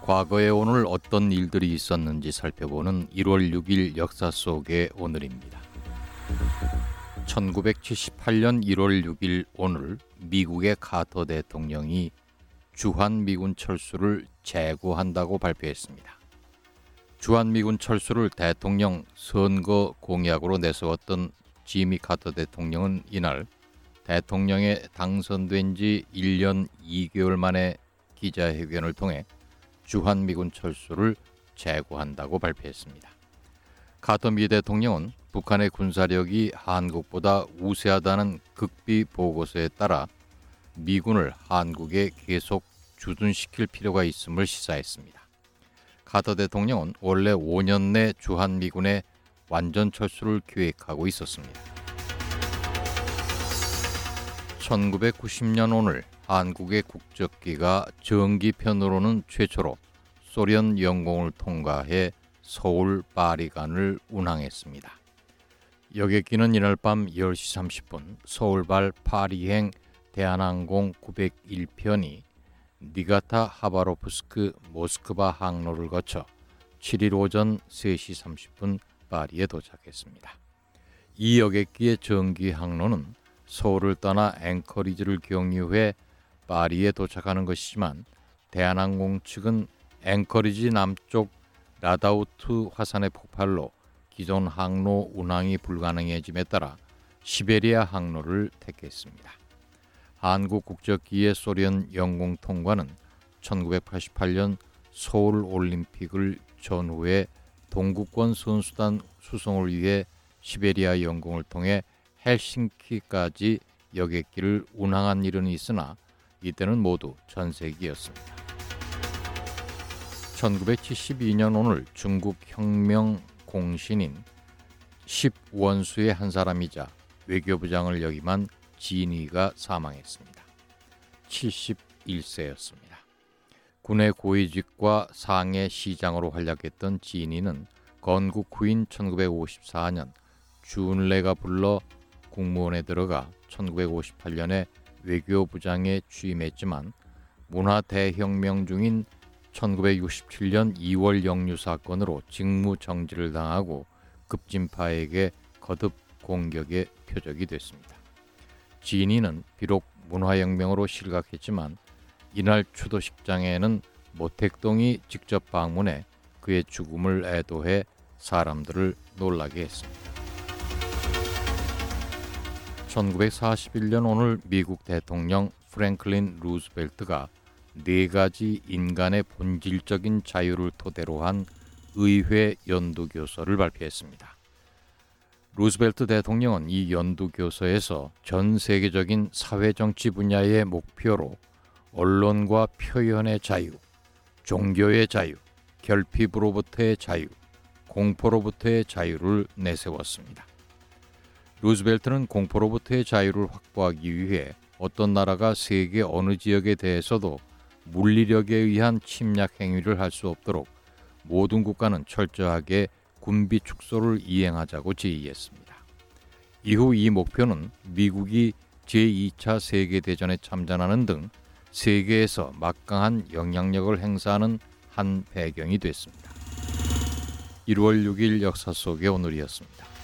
과거에 오늘 어떤 일들이 있었는지 살펴보는 1월 6일 역사 속의 오늘입니다. 1978년 1월 6일 오늘 미국의 카터 대통령이 주한미군 철수를 재고한다고 발표했습니다. 주한미군 철수를 대통령 선거 공약으로 내세웠던 지미 카터 대통령은 이날 대통령에 당선된 지 1년 2개월 만에 기자회견을 통해 주한미군 철수를 재고한다고 발표했습니다. 카터 미 대통령은 북한의 군사력이 한국보다 우세하다는 극비 보고서에 따라 미군을 한국에 계속 주둔시킬 필요가 있음을 시사했습니다. 카터 대통령은 원래 5년 내 주한미군의 완전 철수를 계획하고 있었습니다. 1990년 오늘 한국의 국적기가 정기편으로는 최초로 소련 영공을 통과해 서울 파리간을 운항했습니다. 여객기는 이날 밤 10시 30분 서울발 파리행 대한항공 901편이 니가타 하바로프스크 모스크바 항로를 거쳐 7일 오전 3시 30분 파리에 도착했습니다. 이 여객기의 정기 항로는 서울을 떠나 앵커리지를 경유해 파리에 도착하는 것이지만 대한항공 측은 앵커리지 남쪽 라다우트 화산의 폭발로 기존 항로 운항이 불가능해짐에 따라 시베리아 항로를 택했습니다. 한국 국적기의 소련 영공 통과는 1988년 서울 올림픽을 전후해 동구권 선수단 수송을 위해 시베리아 영공을 통해 헬싱키까지 여객기를 운항한 일은 있으나 이때는 모두 전세기였습니다. 1972년 오늘 중국 혁명 공신인 10원수의 한 사람이자 외교부장을 역임한 진이가 사망했습니다. 71세였습니다. 군의 고위직과 상해 시장으로 활약했던 진이는 건국 후인 1954년 준래가 불러 국무원에 들어가 1958년에 외교부장에 취임했지만 문화 대혁명 중인 1967년 2월 영유 사건으로 직무 정지를 당하고 급진파에게 거듭 공격의 표적이 됐습니다. 진이는 비록 문화혁명으로 실각했지만 이날 추도식장에는 모택동이 직접 방문해 그의 죽음을 애도해 사람들을 놀라게 했습니다. 1941년 오늘 미국 대통령 프랭클린 루즈벨트가 4가지 인간의 본질적인 자유를 토대로 한 의회 연두교서를 발표했습니다. 루즈벨트 대통령은 이 연두교서에서 전 세계적인 사회정치 분야의 목표로 언론과 표현의 자유, 종교의 자유, 결핍으로부터의 자유, 공포로부터의 자유를 내세웠습니다. 루즈벨트는 공포로부터의 자유를 확보하기 위해 어떤 나라가 세계 어느 지역에 대해서도 물리력에 의한 침략 행위를 할 수 없도록 모든 국가는 철저하게 군비 축소를 이행하자고 제의했습니다. 이후 이 목표는 미국이 제2차 세계대전에 참전하는 등 세계에서 막강한 영향력을 행사하는 한 배경이 됐습니다. 1월 6일 역사 속의 오늘이었습니다.